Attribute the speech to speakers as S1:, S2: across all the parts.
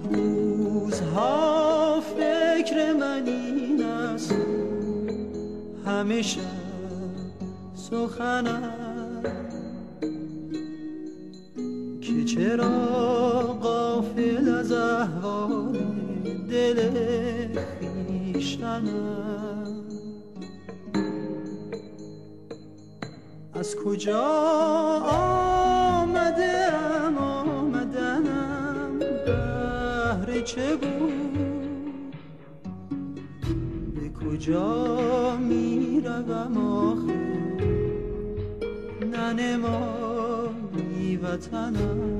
S1: روزها فکر من این است، همیشه سخنم که چرا غافل از احوال دل خویشتنم. از کجا آمدنم بهر چه بود، به کجا می روم آخه ننمایی وطنم.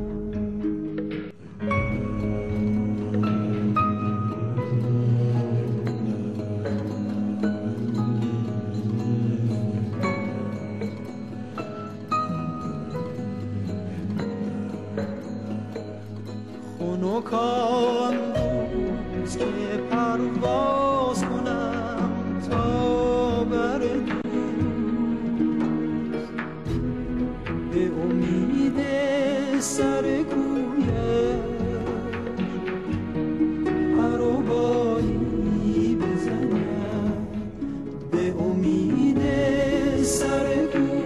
S1: خنکان روز که پرواز کنم تا بر دوست، به امید سر کویش پروایی بزنم، به امید سر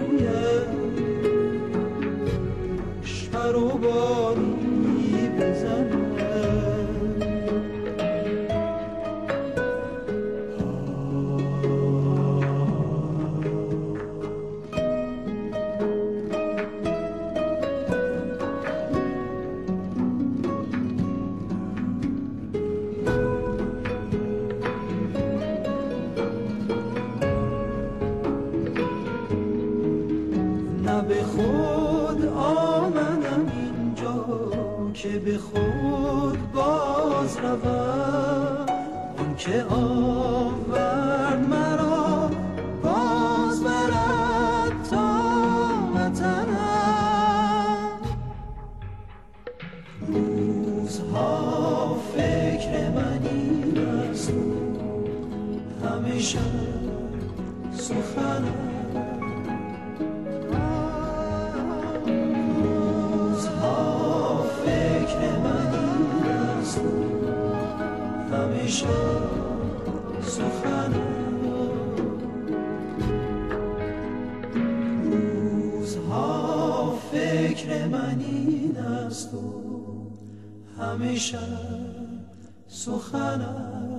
S1: کویش پروایی بزنم. نه به خود آمدم اینجا که به خود باز روم، اون که آورد مرا باز برد تا وطنم. روزها فکر من این است، همیشه سخنم. همیشه سخنم. روزها فکر من این است و همیشه سخنم.